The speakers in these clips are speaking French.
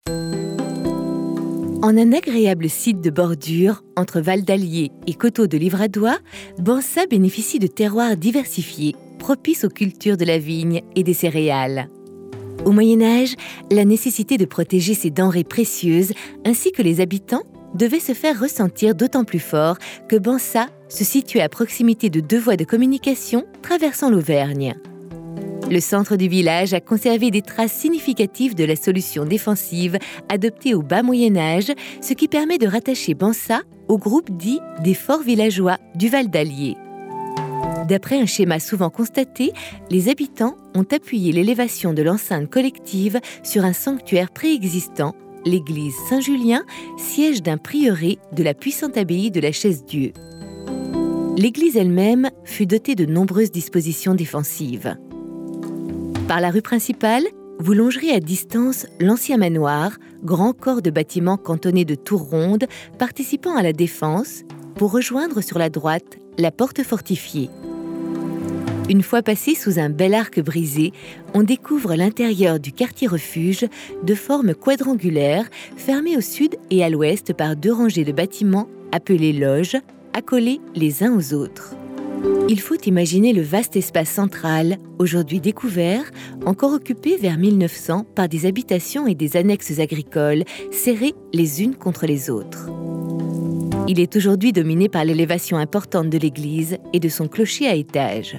En un agréable site de bordure entre Val d'Allier et Coteaux de Livradois, Bansat bénéficie de terroirs diversifiés, propices aux cultures de la vigne et des céréales. Au Moyen-Âge, la nécessité de protéger ces denrées précieuses ainsi que les habitants devait se faire ressentir d'autant plus fort que Bansat se situait à proximité de 2 voies de communication traversant l'Auvergne. Le centre du village a conservé des traces significatives de la solution défensive adoptée au bas Moyen-Âge, ce qui permet de rattacher Bansat au groupe dit des forts villageois du Val d'Allier. D'après un schéma souvent constaté, les habitants ont appuyé l'élévation de l'enceinte collective sur un sanctuaire préexistant, l'église Saint-Julien, siège d'un prieuré de la puissante abbaye de la Chaise-Dieu. L'église elle-même fut dotée de nombreuses dispositions défensives. Par la rue principale, vous longerez à distance l'ancien manoir, grand corps de bâtiment cantonné de tours rondes participant à la défense, pour rejoindre sur la droite la porte fortifiée. Une fois passé sous un bel arc brisé, on découvre l'intérieur du quartier refuge de forme quadrangulaire, fermé au sud et à l'ouest par 2 rangées de bâtiments appelés loges, accolés les uns aux autres. Il faut imaginer le vaste espace central, aujourd'hui découvert, encore occupé vers 1900 par des habitations et des annexes agricoles, serrées les unes contre les autres. Il est aujourd'hui dominé par l'élévation importante de l'église et de son clocher à étage.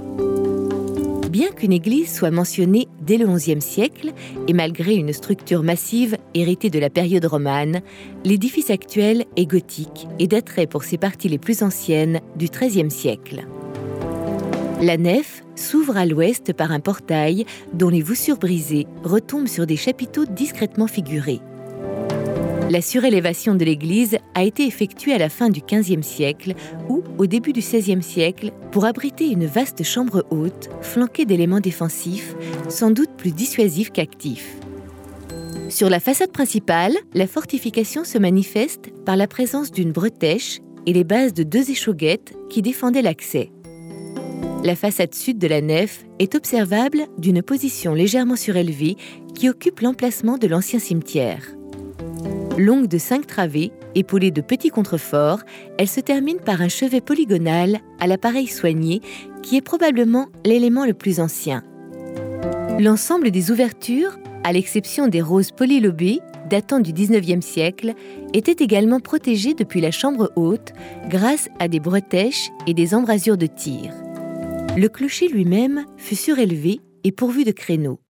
Bien qu'une église soit mentionnée dès le XIe siècle, et malgré une structure massive héritée de la période romane, l'édifice actuel est gothique et daterait pour ses parties les plus anciennes du XIIIe siècle. La nef s'ouvre à l'ouest par un portail dont les voussures brisées retombent sur des chapiteaux discrètement figurés. La surélévation de l'église a été effectuée à la fin du XVe siècle ou au début du XVIe siècle pour abriter une vaste chambre haute flanquée d'éléments défensifs, sans doute plus dissuasifs qu'actifs. Sur la façade principale, la fortification se manifeste par la présence d'une bretèche et les bases de 2 échauguettes qui défendaient l'accès. La façade sud de la nef est observable d'une position légèrement surélevée qui occupe l'emplacement de l'ancien cimetière. Longue de 5 travées, épaulée de petits contreforts, elle se termine par un chevet polygonal à l'appareil soigné qui est probablement l'élément le plus ancien. L'ensemble des ouvertures, à l'exception des roses polylobées datant du XIXe siècle, était également protégé depuis la chambre haute grâce à des bretèches et des embrasures de tir. Le clocher lui-même fut surélevé et pourvu de créneaux.